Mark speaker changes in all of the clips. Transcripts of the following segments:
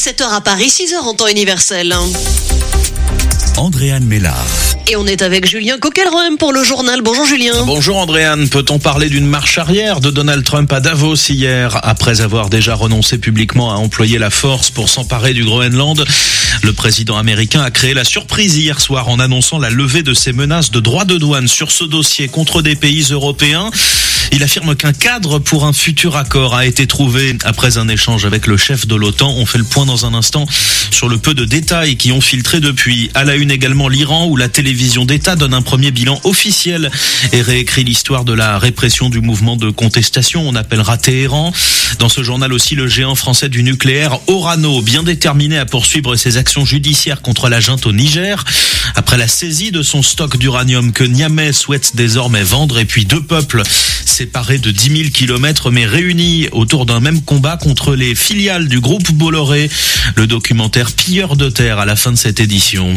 Speaker 1: 7h à Paris, 6h en temps universel.
Speaker 2: Andréane Mélard.
Speaker 1: Et on est avec Julien Coquelroem pour le journal. Bonjour Julien.
Speaker 3: Bonjour Andréane. Peut-on parler d'une marche arrière de Donald Trump à Davos hier? Après avoir déjà renoncé publiquement à employer la force pour s'emparer du Groenland, le président américain a créé la surprise hier soir en annonçant la levée de ses menaces de droits de douane sur ce dossier contre des pays européens. Il affirme qu'un cadre pour un futur accord a été trouvé après un échange avec le chef de l'OTAN. On fait le point dans un instant sur le peu de détails qui ont filtré depuis. À la une également l'Iran, où la télévision d'État donne un premier bilan officiel et réécrit l'histoire de la répression du mouvement de contestation. On appellera Téhéran. Dans ce journal aussi, le géant français du nucléaire, Orano, bien déterminé à poursuivre ses actions judiciaires contre la junte au Niger. Après la saisie de son stock d'uranium que Niamey souhaite désormais vendre, et puis deux peuples séparés de 10 000 kilomètres mais réunis autour d'un même combat contre les filiales du groupe Bolloré. Le documentaire Pilleurs de terre à la fin de cette édition.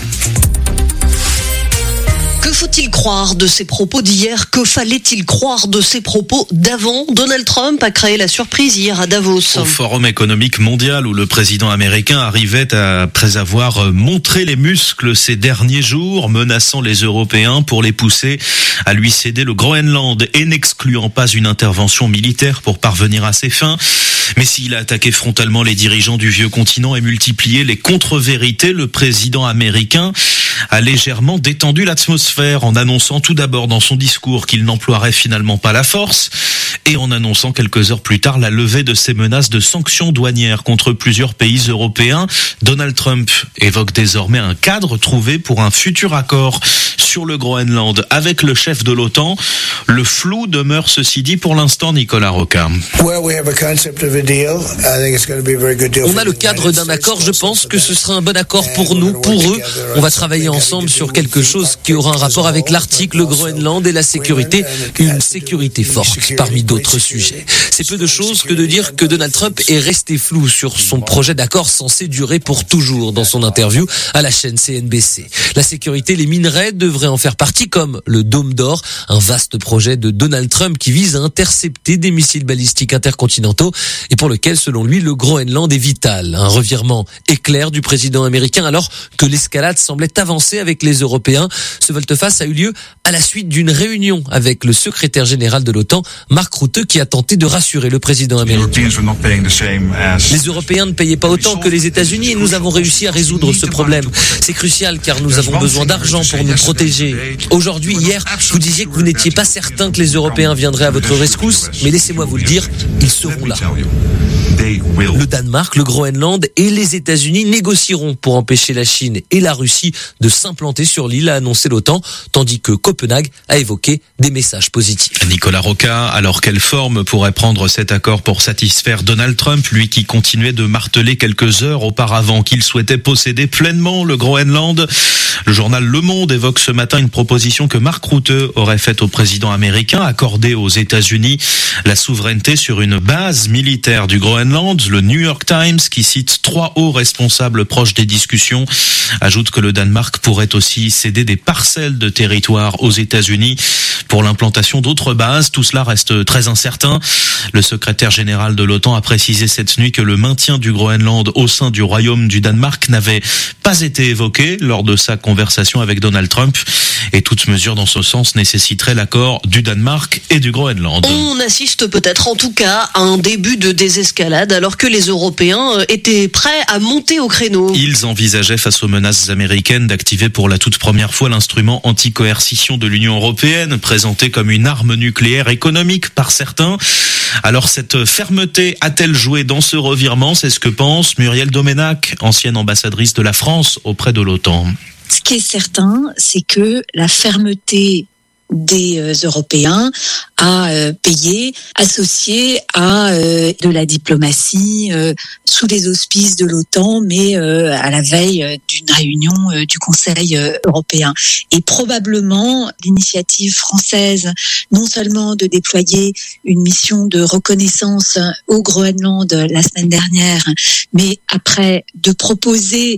Speaker 1: Que faut-il croire de ses propos d'hier? Que fallait-il croire de ses propos d'avant? Donald Trump a créé la surprise hier à Davos.
Speaker 3: Au Forum économique mondial où le président américain arrivait après avoir montré les muscles ces derniers jours, menaçant les Européens pour les pousser à lui céder le Groenland et n'excluant pas une intervention militaire pour parvenir à ses fins. Mais s'il a attaqué frontalement les dirigeants du vieux continent et multiplié les contre-vérités, le président américain a légèrement détendu l'atmosphère en annonçant tout d'abord dans son discours qu'il n'emploierait finalement pas la force et en annonçant quelques heures plus tard la levée de ses menaces de sanctions douanières contre plusieurs pays européens. Donald Trump évoque désormais un cadre trouvé pour un futur accord sur le Groenland avec le chef de l'OTAN. Le flou demeure ceci dit pour l'instant, Nicolas Roca.
Speaker 4: On a le cadre d'un accord, je pense que ce sera un bon accord pour nous, pour eux. On va travailler ensemble sur quelque chose qui aura un rapport avec l'Arctique, le Groenland et la sécurité, une sécurité forte parmi d'autres sujets. C'est peu de choses que de dire que Donald Trump est resté flou sur son projet d'accord censé durer pour toujours dans son interview à la chaîne CNBC. La sécurité, les minerais devraient en faire partie comme le Dôme d'Or, un vaste projet de Donald Trump qui vise à intercepter des missiles balistiques intercontinentaux et pour lequel, selon lui, le Groenland est vital. Un revirement éclair du président américain alors que l'escalade semblait avancer avec les Européens. Ce volte-face a eu lieu à la suite d'une réunion avec le secrétaire général de l'OTAN, Mark Rutte, qui a tenté de rassurer le président américain. Les Européens ne payaient pas autant que les États-Unis et nous avons réussi à résoudre ce problème. C'est crucial car nous avons besoin d'argent pour nous protéger. Aujourd'hui, hier, vous disiez que vous n'étiez pas certain que les Européens viendraient à votre rescousse, mais laissez-moi vous le dire, ils seront là. Le Danemark, le Groenland et les États-Unis négocieront pour empêcher la Chine et la Russie de s'implanter sur l'île, a annoncé l'OTAN, tandis que Copenhague a évoqué des messages positifs.
Speaker 3: Nicolas Roca, alors quelle forme pourrait prendre cet accord pour satisfaire Donald Trump, lui qui continuait de marteler quelques heures auparavant qu'il souhaitait posséder pleinement le Groenland? Le journal Le Monde évoque ce matin une proposition que Mark Rutte aurait faite au président américain, accorder aux États-Unis la souveraineté sur une base militaire du Groenland. Le New York Times, qui cite 3 hauts responsables proches des discussions, ajoute que le Danemark pourrait aussi céder des parcelles de territoire aux États-Unis pour l'implantation d'autres bases. Tout cela reste très incertain. Le secrétaire général de l'OTAN a précisé cette nuit que le maintien du Groenland au sein du Royaume du Danemark n'avait pas été évoqué lors de sa conversation avec Donald Trump et toute mesure dans ce sens nécessiterait l'accord du Danemark et du Groenland.
Speaker 1: On assiste peut-être en tout cas à un début de désescalade alors que les Européens étaient prêts à monter au créneau.
Speaker 3: Ils envisageaient face aux menaces américaines d'activer pour la toute première fois l'instrument anti-coercition de l'Union européenne, présenté comme une arme nucléaire économique par certains. Alors cette fermeté a-t-elle joué dans ce revirement? C'est ce que pense Muriel Doménac, ancienne ambassadrice de la France auprès de l'OTAN.
Speaker 5: Ce qui est certain, c'est que la fermeté des Européens a payé, associé à de la diplomatie sous les auspices de l'OTAN, mais à la veille d'une réunion du Conseil européen. Et probablement l'initiative française, non seulement de déployer une mission de reconnaissance au Groenland la semaine dernière, mais après de proposer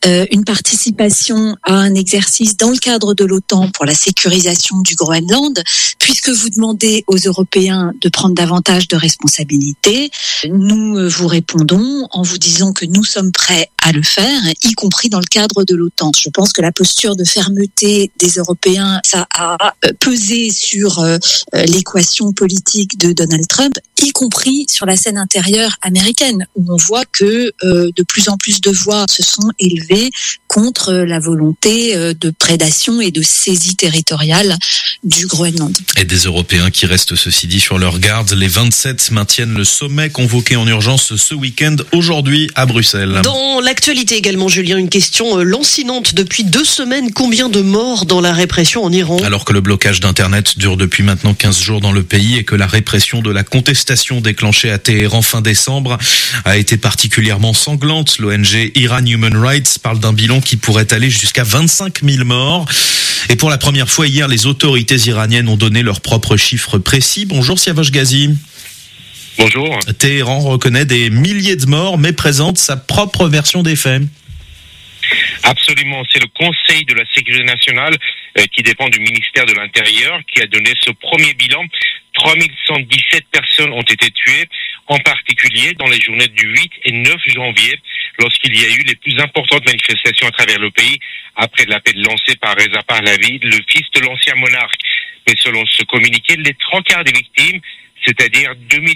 Speaker 5: une participation à un exercice dans le cadre de l'OTAN pour la sécurisation du Groenland, puisque vous demandez aux Européens de prendre davantage de responsabilités, nous vous répondons en vous disant que nous sommes prêts à le faire, y compris dans le cadre de l'OTAN. Je pense que la posture de fermeté des Européens, ça a pesé sur l'équation politique de Donald Trump, y compris sur la scène intérieure américaine, où on voit que de plus en plus de voix se sont élevées contre la volonté de prédation et de saisie territoriale du Groenland.
Speaker 3: Et des Européens qui restent, ceci dit, sur leur garde. Les 27 maintiennent le sommet convoqué en urgence ce week-end, aujourd'hui à Bruxelles.
Speaker 1: Dans l'actualité également, Julien, une question lancinante. Depuis 2 semaines, combien de morts dans la répression en Iran ?
Speaker 3: Alors que le blocage d'Internet dure depuis maintenant 15 jours dans le pays et que la répression de la contestation déclenchée à Téhéran fin décembre a été particulièrement sanglante, l'ONG Iran Human Rights parle d'un bilan qui pourrait aller jusqu'à 25 000 morts. Et pour la première fois hier, les autorités iraniennes ont donné leurs propres chiffres précis. Bonjour Siavash Ghazi.
Speaker 2: Bonjour.
Speaker 3: Téhéran reconnaît des milliers de morts, mais présente sa propre version des faits.
Speaker 2: Absolument, c'est le Conseil de la sécurité nationale qui dépend du ministère de l'Intérieur qui a donné ce premier bilan. 3117 personnes ont été tuées, en particulier dans les journées du 8 et 9 janvier, lorsqu'il y a eu les plus importantes manifestations à travers le pays, après l'appel lancé par Reza Pahlavi, le fils de l'ancien monarque. Mais selon ce communiqué, les 3/4 des victimes, c'est-à-dire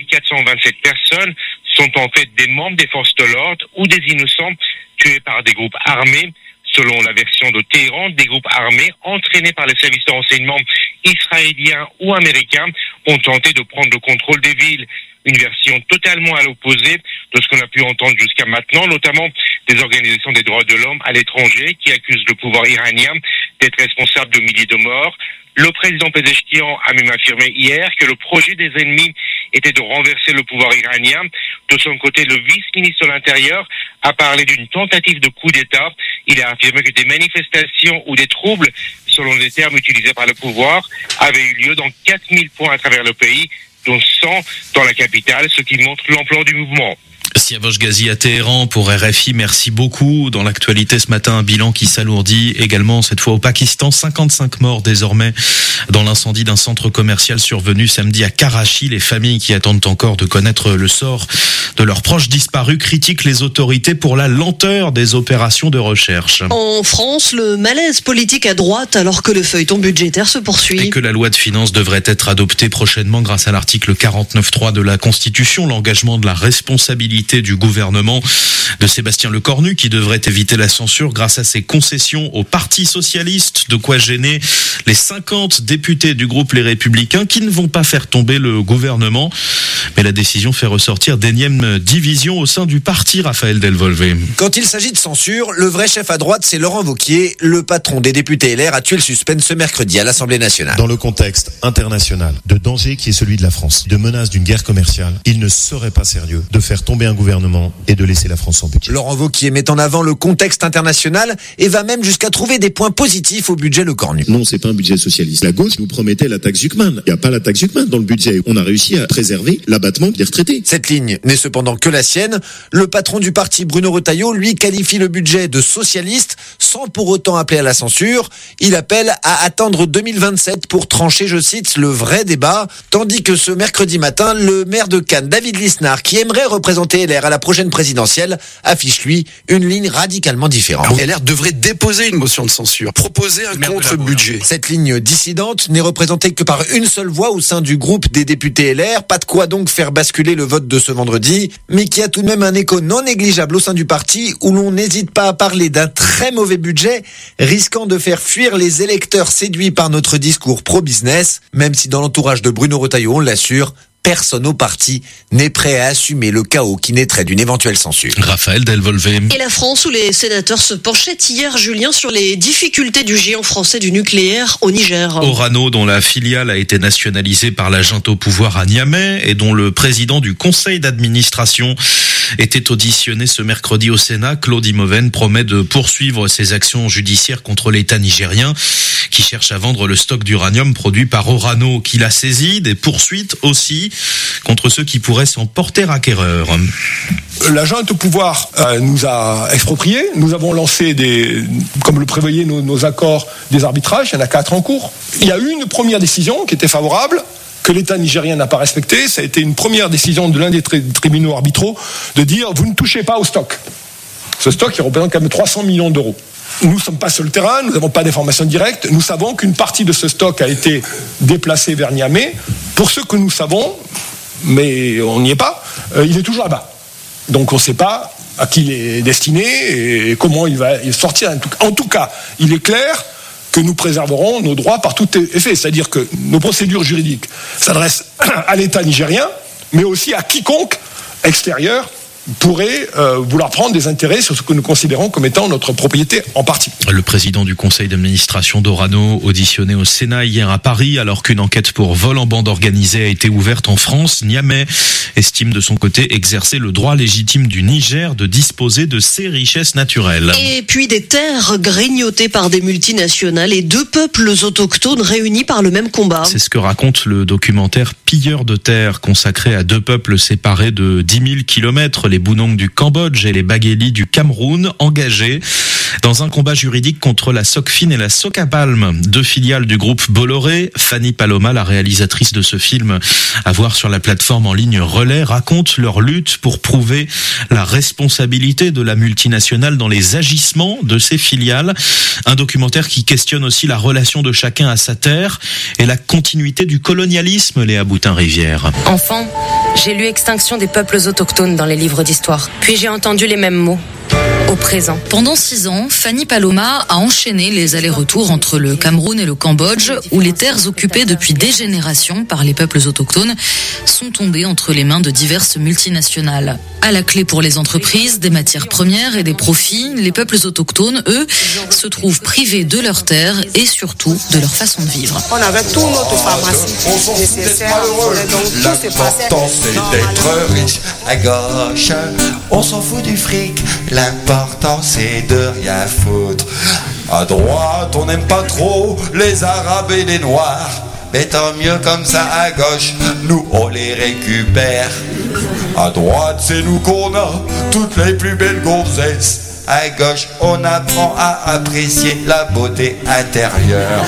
Speaker 2: 2427 personnes, sont en fait des membres des forces de l'ordre ou des innocents tués par des groupes armés. Selon la version de Téhéran, des groupes armés entraînés par les services de renseignement israéliens ou américains ont tenté de prendre le contrôle des villes. Une version totalement à l'opposé de ce qu'on a pu entendre jusqu'à maintenant, notamment des organisations des droits de l'homme à l'étranger qui accusent le pouvoir iranien d'être responsable de milliers de morts. Le président Pezeshkian a même affirmé hier que le projet des ennemis était de renverser le pouvoir iranien. De son côté, le vice-ministre de l'Intérieur a parlé d'une tentative de coup d'État. Il a affirmé que des manifestations ou des troubles, selon les termes utilisés par le pouvoir, avaient eu lieu dans 4000 points à travers le pays, dont 100 dans la capitale, ce qui montre l'ampleur du mouvement.
Speaker 3: Siavash Ghazi à Téhéran pour RFI, merci beaucoup. Dans l'actualité ce matin, un bilan qui s'alourdit également, cette fois au Pakistan. 55 morts désormais dans l'incendie d'un centre commercial survenu samedi à Karachi. Les familles qui attendent encore de connaître le sort de leurs proches disparus critiquent les autorités pour la lenteur des opérations de recherche.
Speaker 1: En France, le malaise politique à droite alors que le feuilleton budgétaire se poursuit.
Speaker 3: Et que la loi de finances devrait être adoptée prochainement grâce à l'article 49.3 de la Constitution, l'engagement de la responsabilité du gouvernement de Sébastien Lecornu qui devrait éviter la censure grâce à ses concessions au Parti socialiste, de quoi gêner les 50 députés du groupe Les Républicains qui ne vont pas faire tomber le gouvernement. Mais la décision fait ressortir d'énièmes divisions au sein du parti, Raphaël Delvolvé.
Speaker 6: Quand il s'agit de censure, le vrai chef à droite, c'est Laurent Wauquiez. Le patron des députés LR a tué le suspense ce mercredi à l'Assemblée nationale.
Speaker 7: Dans le contexte international de danger qui est celui de la France, de menace d'une guerre commerciale, il ne serait pas sérieux de faire tomber un gouvernement et de laisser la France sans budget.
Speaker 6: Laurent Wauquiez met en avant le contexte international et va même jusqu'à trouver des points positifs au budget Lecornu.
Speaker 8: Non, c'est pas un budget socialiste. La gauche nous promettait la taxe Zuckman. Il n'y a pas la taxe Zuckman dans le budget. On a réussi à préserver l'abattement des retraités.
Speaker 6: Cette ligne n'est cependant que la sienne. Le patron du parti, Bruno Retailleau, lui qualifie le budget de socialiste sans pour autant appeler à la censure. Il appelle à attendre 2027 pour trancher, je cite, le vrai débat. Tandis que ce mercredi matin, le maire de Cannes, David Lisnard, qui aimerait représenter LR à la prochaine présidentielle, affiche lui une ligne radicalement différente.
Speaker 9: LR devrait déposer une motion de censure, proposer un contre-budget.
Speaker 6: Cette ligne dissidente n'est représentée que par une seule voix au sein du groupe des députés LR, pas de quoi donc faire basculer le vote de ce vendredi, mais qui a tout de même un écho non négligeable au sein du parti où l'on n'hésite pas à parler d'un très mauvais budget, risquant de faire fuir les électeurs séduits par notre discours pro-business, même si dans l'entourage de Bruno Retailleau, on l'assure, personne au parti n'est prêt à assumer le chaos qui naîtrait d'une éventuelle censure.
Speaker 3: Raphaël Delvolvé.
Speaker 1: Et la France où les sénateurs se penchaient hier, Julien, sur les difficultés du géant français du nucléaire au Niger.
Speaker 3: Orano, dont la filiale a été nationalisée par la junte au pouvoir à Niamey et dont le président du conseil d'administration était auditionné ce mercredi au Sénat. Claude Imoven promet de poursuivre ses actions judiciaires contre l'État nigérien qui cherche à vendre le stock d'uranium produit par Orano qu'il a saisi. Des poursuites aussi contre ceux qui pourraient s'en porter acquéreur.
Speaker 10: La junte au pouvoir nous a expropriés. Nous avons lancé comme le prévoyaient nos accords, des arbitrages. Il y en a 4 en cours. Il y a eu une première décision qui était favorable, que l'État nigérien n'a pas respectée. Ça a été une première décision de l'un des tribunaux arbitraux de dire vous ne touchez pas au stock. Ce stock, il représente quand même 300 millions d'euros. Nous ne sommes pas sur le terrain, nous n'avons pas d'informations directes. Nous savons qu'une partie de ce stock a été déplacée vers Niamey. Pour ce que nous savons, mais on n'y est pas, il est toujours là-bas. Donc on ne sait pas à qui il est destiné et comment il va sortir. En tout cas, il est clair que nous préserverons nos droits par tout effet. C'est-à-dire que nos procédures juridiques s'adressent à l'État nigérien, mais aussi à quiconque extérieur pourrait vouloir prendre des intérêts sur ce que nous considérons comme étant notre propriété en partie.
Speaker 3: Le président du conseil d'administration d'Orano, auditionné au Sénat hier à Paris, alors qu'une enquête pour vol en bande organisée a été ouverte en France, Niamey estime de son côté exercer le droit légitime du Niger de disposer de ses richesses naturelles.
Speaker 1: Et puis des terres grignotées par des multinationales et 2 peuples autochtones réunis par le même combat.
Speaker 3: C'est ce que raconte le documentaire Pilleurs de terre, consacré à 2 peuples séparés de 10 000 kilomètres, les Bounong du Cambodge et les Bagueli du Cameroun, engagés dans un combat juridique contre la Socfin et la Socapalm, 2 filiales du groupe Bolloré. Fanny Paloma, la réalisatrice de ce film, à voir sur la plateforme en ligne Relais, raconte leur lutte pour prouver la responsabilité de la multinationale dans les agissements de ces filiales. Un documentaire qui questionne aussi la relation de chacun à sa terre et la continuité du colonialisme, Léa Boutin-Rivière.
Speaker 11: Enfant, j'ai lu Extinction des peuples autochtones dans les livres d'histoire. Puis j'ai entendu les mêmes mots. Au présent.
Speaker 12: Pendant 6 ans, Fanny Paloma a enchaîné les allers-retours entre le Cameroun et le Cambodge, où les terres occupées depuis des générations par les peuples autochtones sont tombées entre les mains de diverses multinationales. À la clé pour les entreprises, des matières premières et des profits, les peuples autochtones, eux, se trouvent privés de leurs terres et surtout de leur façon de vivre.
Speaker 13: On avait tout notre pharmacie nécessaire.
Speaker 14: L'important c'est d'être riche à gauche. On s'en fout du fric. L'important c'est de rien foutre. À droite on n'aime pas trop les arabes et les noirs. Mais tant mieux comme ça à gauche, nous on les récupère. À droite c'est nous qu'on a toutes les plus belles gonzesses. À gauche on apprend à apprécier la beauté intérieure.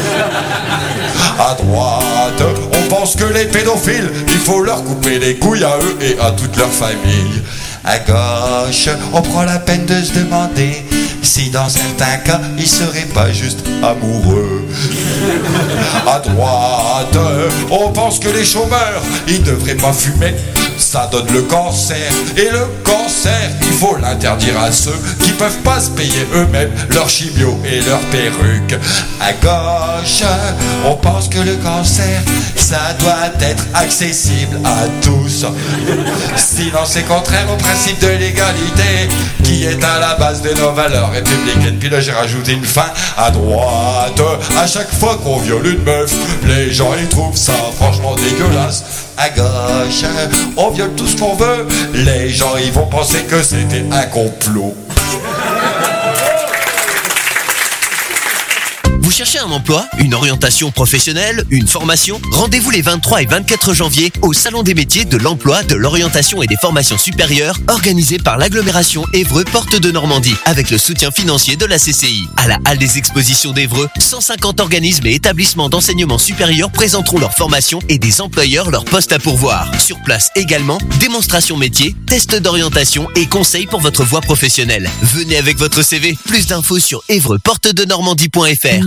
Speaker 14: À droite on pense que les pédophiles, il faut leur couper les couilles à eux et à toute leur famille. À gauche, on prend la peine de se demander si dans certains cas, ils seraient pas juste amoureux. À droite, on pense que les chômeurs, ils devraient pas fumer. Ça donne le cancer. Et le cancer, il faut l'interdire à ceux qui peuvent pas se payer eux-mêmes leur chimio et leur perruque. À gauche, on pense que le cancer, ça doit être accessible à tous. Sinon c'est contraire au principe de l'égalité qui est à la base de nos valeurs républicaines. Puis là j'ai rajouté une fin. À droite, à chaque fois qu'on viole une meuf, les gens ils trouvent ça franchement dégueulasse. À gauche, on viole tout ce qu'on veut, les gens ils vont penser que c'était un complot.
Speaker 15: Vous cherchez un emploi, une orientation professionnelle, une formation? Rendez-vous les 23 et 24 janvier au Salon des métiers de l'emploi, de l'orientation et des formations supérieures organisé par l'agglomération Évreux Porte de Normandie avec le soutien financier de la CCI. À la Halle des Expositions d'Évreux, 150 organismes et établissements d'enseignement supérieur présenteront leurs formations et des employeurs leurs postes à pourvoir. Sur place également, démonstration métier, tests d'orientation et conseils pour votre voie professionnelle. Venez avec votre CV. Plus d'infos sur évreuxportedenormandie.fr.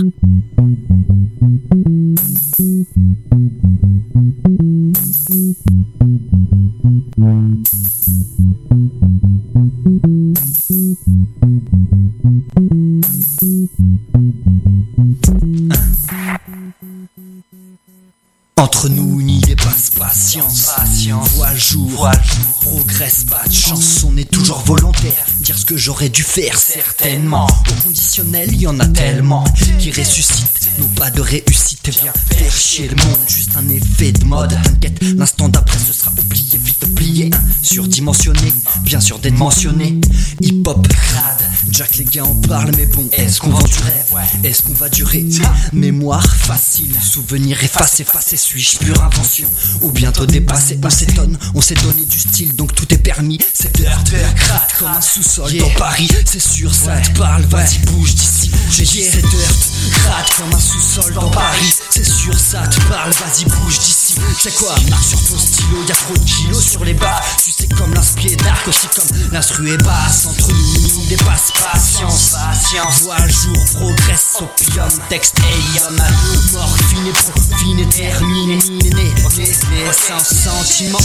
Speaker 16: Entre nous, n'y est pas de patience. Vois le jour, progresse, pas de chance. On est toujours volontaire, dire ce que j'aurais dû faire, certainement. Au conditionnel, y en a tellement qui ressuscitent Non pas de réussite, viens faire chier le monde. Juste un effet de mode, t'inquiète, l'instant d'après ce sera oublié, vite plié. Surdimensionné, bien sûr d'être mentionné. Hip-hop crade, Jack les gars en parlent mais bon, est-ce qu'on vend du rêve? Est-ce qu'on va durer? Mémoire facile, souvenir effacé, suis-je pure invention ou bientôt dépassé? On s'étonne, on s'est donné du style donc tout est permis. C'est dirt, crade comme un sous-sol dans Paris. C'est sûr ça te parle, vas-y bouge d'ici. J'ai dit c'est dirt, crade comme un sous-sol dans Paris. C'est sûr ça te parle, vas-y bouge d'ici. C'est quoi, marche sur ton stylo, y'a trop de kilos sur les bas. Tu sais comme l'inspire dark, aussi comme l'instru est basse. Entre nous, dépasse patience. Vois le jour, progresse, opium, texte alien. Morphine et profine et termine, sans sentiment.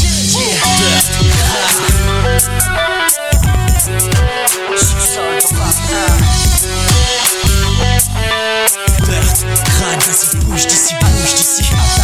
Speaker 16: Crade, vas-y bouge d'ici, bouge d'ici.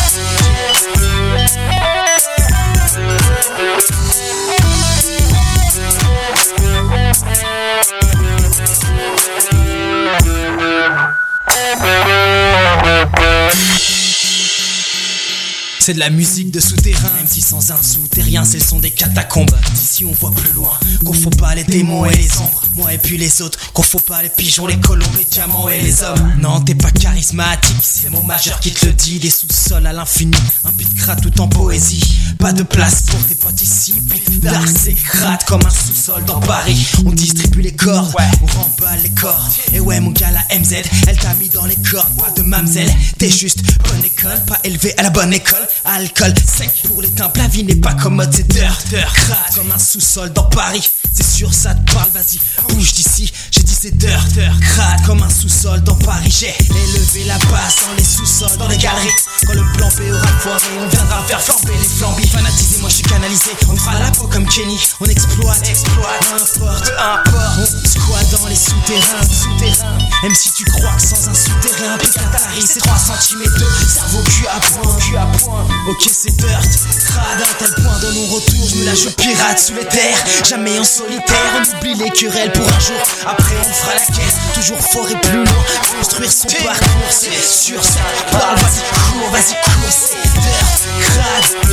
Speaker 16: C'est de la musique de souterrain, même si sans un souterrain, c'est le son des catacombes. D'ici on voit plus loin, qu'on faut pas les démons et les ombres. Moi et puis les autres, qu'on faut pas les pigeons, les colombes, les diamants et les hommes. Non, t'es pas charismatique, c'est mon majeur qui te le dit. Des sous-sols à l'infini, un beat crade tout en poésie. Pas de place pour tes potes ici, beat dark, c'est crade comme un sous-sol dans Paris. On distribue les cordes, on remballe les cordes. Et ouais mon gars la MZ, elle t'a mis dans les cordes, pas de mamzelle. T'es juste bonne école, pas élevé à la bonne école. Alcool sec pour les temples, la vie n'est pas commode, c'est dirt, crade comme un sous-sol dans Paris. C'est sûr ça te parle, vas-y bouge d'ici. J'ai dit c'est dirt, crade comme un sous-sol dans Paris. J'ai élevé la basse dans les sous-sols, dans les galeries. Quand le plan B aura foiré, on viendra faire flamber les flambis. Fanatisé, moi je suis canalisé, on fera la peau comme Kenny. On exploite, n'importe, on squatte dans les souterrains. Même si tu crois que sans un souterrain, Picatari c'est 3 cm de cerveau cul à point. Ok c'est dirt, crade à tel point de non-retour. Je me la joue pirate sous les terres, jamais en solitaire. On oublie les querelles pour un jour, après on fera la quête. Toujours fort et plus loin, construire son parcours. C'est sûr ça parle, vas-y cours, c'est dirt, crade.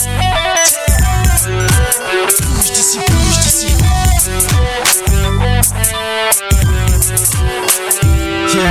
Speaker 16: Bouge d'ici. Yeah.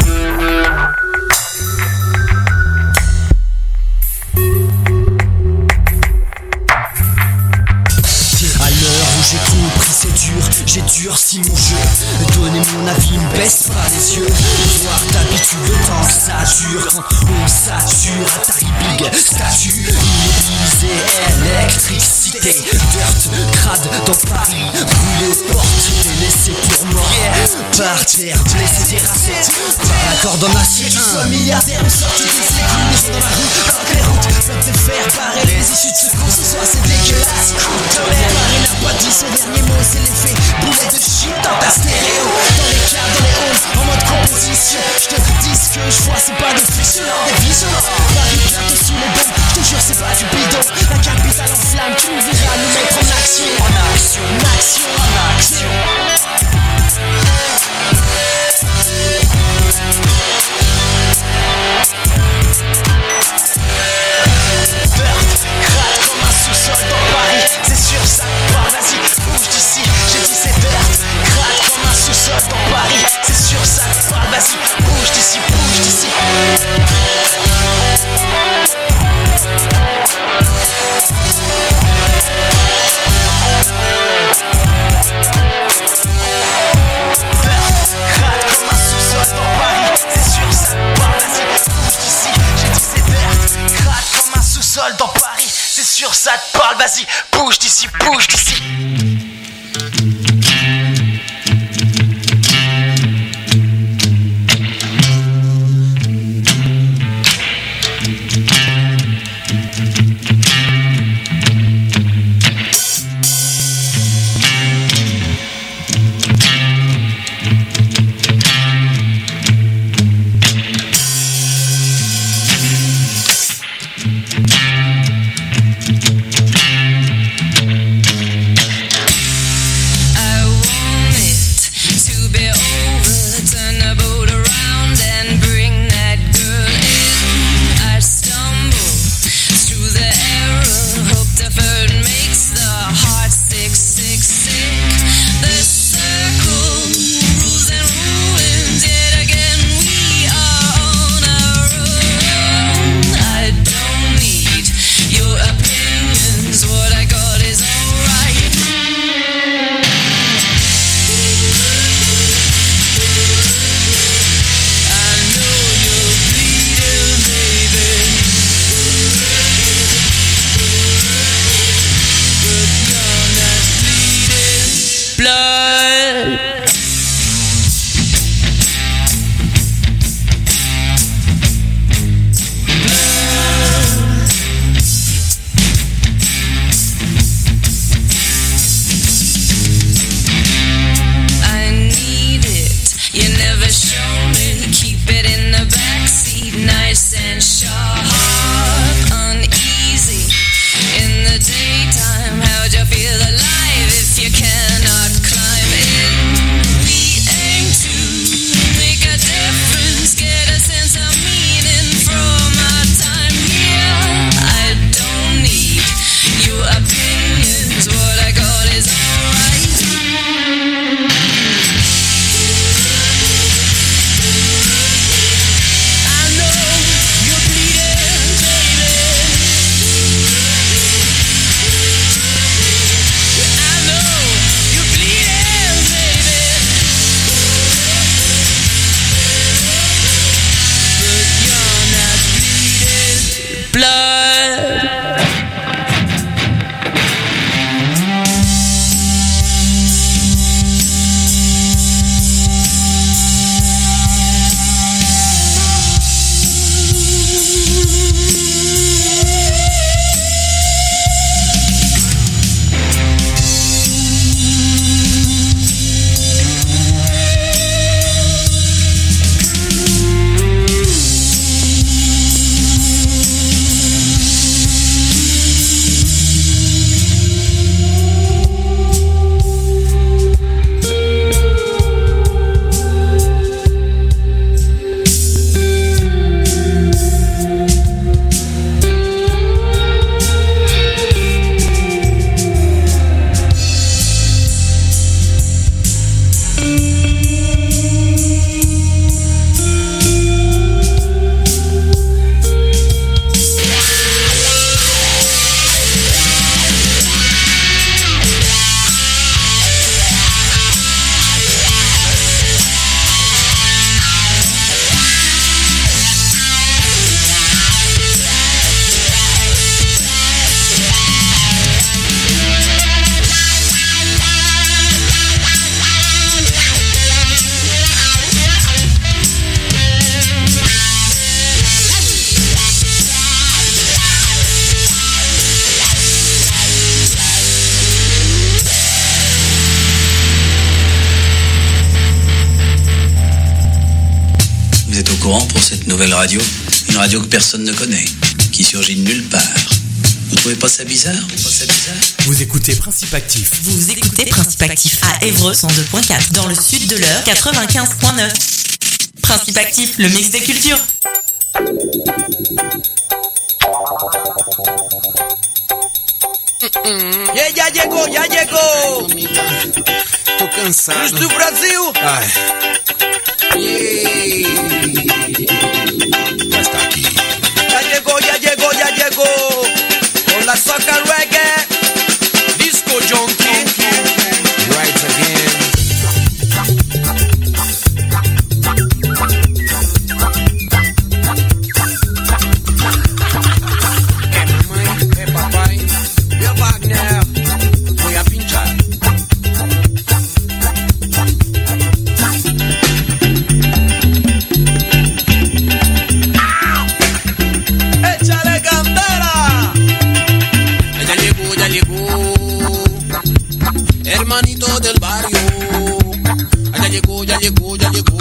Speaker 16: J'ai compris c'est dur, j'ai durci mon jeu. Donner mon avis ne baisse pas les yeux. Voir d'habitude le temps ça dure. Quand on sature à Tari Big statue immobilisé, électricité. Dirt, crade dans Paris, brûlé aux portes, laissé pour mort. Par terre, blessé, terrassé par la corde en acier. Tu sois milliardaire ou sorti des égouts, les gens dans la rue, par les routes, peuvent te faire barrer les issues de secours. Ce soir c'est dégueulasse, coup de l'air, Paris n'a pas dit ce dernier mot, c'est l'effet boulet de shit dans ta stéréo. Dans les caves, dans les halls, en mode composition. Je te dis ce que je vois, c'est pas de fiction, des visions. Paris bientôt sous les bombes, je te jure c'est pas du bidon. La capitale en flamme, tu nous verras nous mettre en action. Dans Paris, c'est sûr ça te parle, vas-y, bouge d'ici.
Speaker 17: Vous êtes au courant pour cette nouvelle radio? Une radio que personne ne connaît, qui surgit de nulle part. Vous trouvez pas ça bizarre?
Speaker 16: Vous écoutez Principe Actif.
Speaker 18: Vous écoutez Principe Actif à Évreux 102.4, dans le sud de l'Eure 95.9. Principe Actif, le mix des cultures.
Speaker 19: Ya llegó. Tô cansado. Cruz do Brasil. Ai. Ya está aquí. Ya llegó. Con la soca reggae. Disco junkie. Right again. Hermanito del barrio, allá llegó, ya llegó.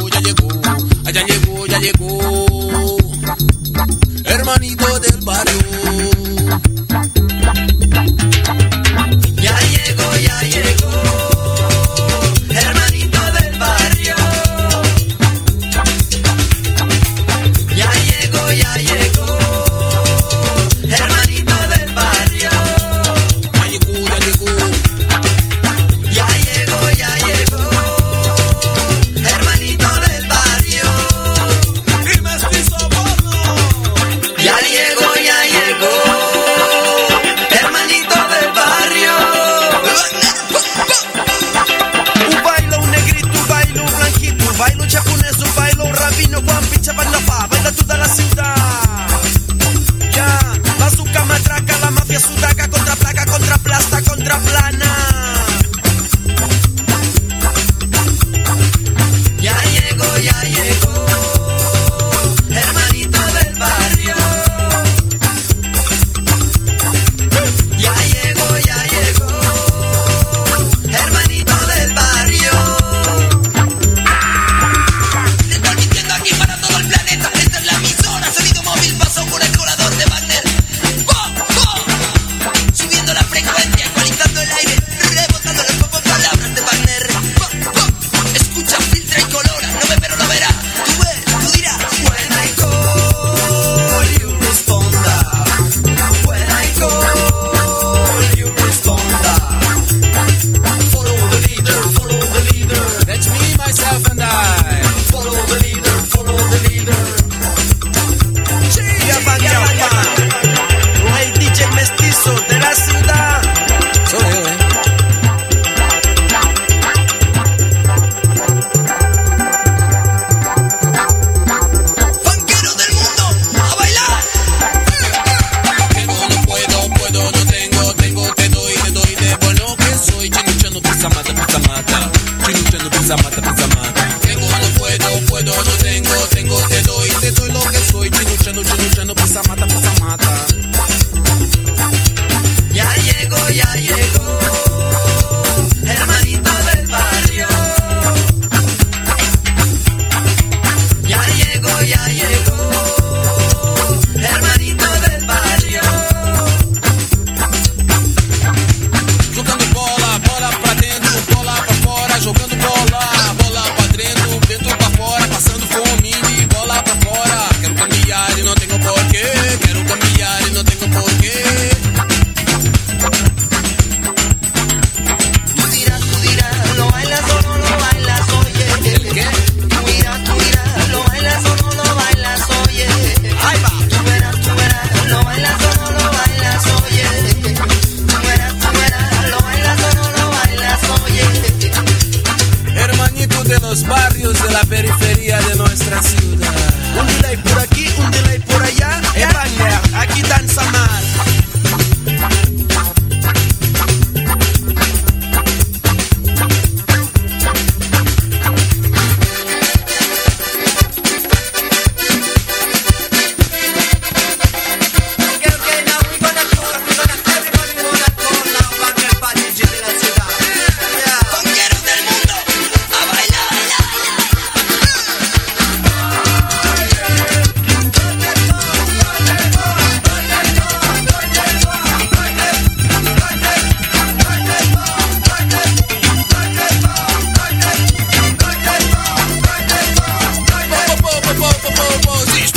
Speaker 19: Hermanito del barrio. Ya llegó. Hermanito del barrio. Ya llegó. Hermanito del barrio. Ya llegó. Hermanito del barrio. Y mestizo borno. Ya llegó. Hermanito del barrio. Un bailo, un negrito, un bailo, un blanquito, un bailo japonés, un bailo rabino, Juan Picha, baila toda la ciudad. Ya, bazooka, matraca, la mafia sudaca, contra placa, contra plasta, contra plana. Ya llegó. Hermanito del barrio. Ya llegó. Hermanito del barrio. Le estoy diciendo aquí para todo el planeta.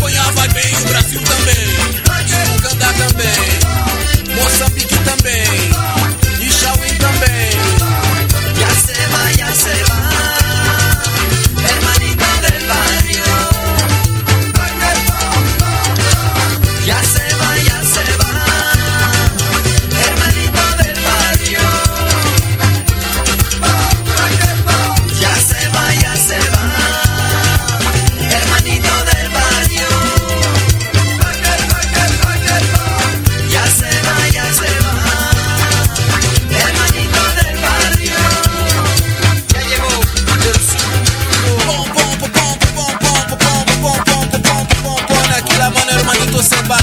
Speaker 19: Espanha vai bem, o Brasil também, Uganda também, Moçambique também, e Chauí também. Ya se va, hermanita del barrio. Ya se va, hermanito del barrio. Ya se va, hermanito del barrio. Ya se va, hermanito del barrio. Ya llegó el sur. Pon aquí la mano, hermanito, se va.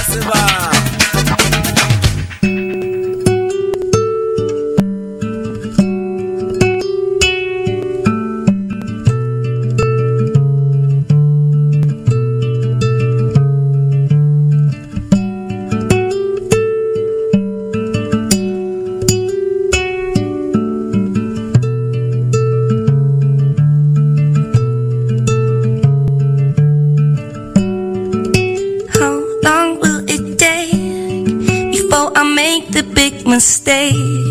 Speaker 20: How long will it take before I make the big mistake